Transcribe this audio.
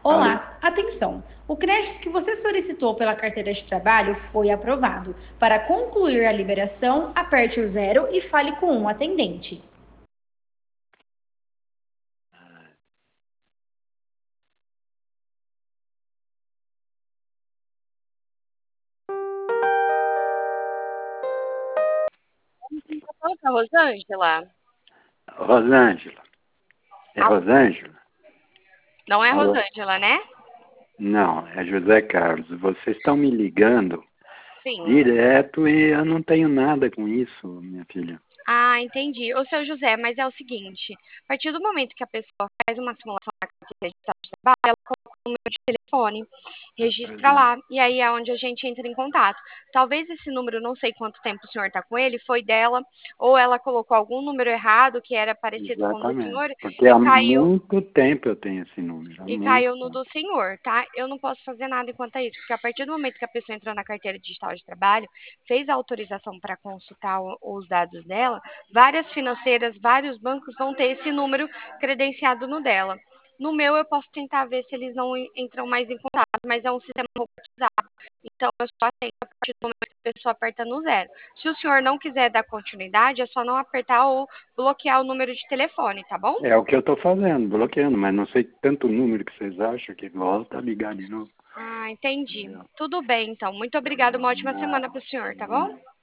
Alô? Olá, atenção! O crédito que você solicitou pela carteira de trabalho foi aprovado. Para concluir a liberação, aperte o zero e fale com um atendente. Fala com a Rosângela. Rosângela. É Alô? Rosângela? Não é Alô? Rosângela, né? Não, é José Carlos. Vocês estão me ligando Sim. direto e eu não tenho nada com isso, minha filha. Ah, entendi. Ô, seu José, mas é o seguinte: a partir do momento que a pessoa faz uma simulação na carteira de trabalho, ela coloca o número de telefone, Pois registra é. lá, e aí é onde a gente entra em contato. Talvez esse número, não sei quanto tempo o senhor está com ele, foi dela, ou ela colocou algum número errado que era parecido com o do Exatamente. senhor Porque e há caiu. muito tempo eu tenho esse número. Há E muito caiu no tempo. do senhor, tá? Eu não posso fazer nada enquanto é isso, porque a partir do momento que a pessoa entrou na carteira digital de trabalho, fez a autorização para consultar os dados dela, várias financeiras, vários bancos vão ter esse número credenciado no dela. No meu, eu posso tentar ver se eles não entram mais em contato, mas é um sistema robotizado. Então, eu só atendo a partir do momento que a pessoa aperta no zero. Se o senhor não quiser dar continuidade, é só não apertar ou bloquear o número de telefone, tá bom? É o que eu estou fazendo, bloqueando, mas não sei tanto número que vocês acham que volta a ligar de novo. Ah, entendi. Entendeu? Tudo bem, então. Muito obrigada. Uma ótima semana para o senhor, tá bom?